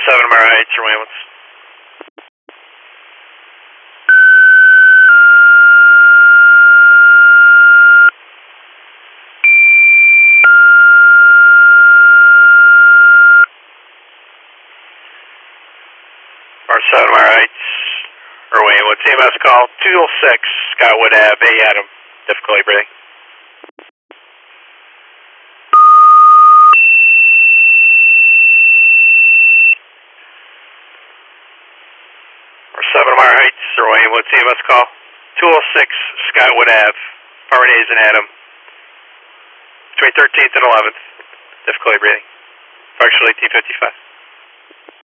7 Amara Heights, your ambulance. R7 Amara Heights, Irwin ambulance. EMS call 206 Skywood Ave, A Adam, difficulty breathing. R7 Amara Heights, Irwin ambulance. EMS call 206 Skywood Ave, Department A's and Adam, between 13th and 11th, difficulty breathing. Functional 1855.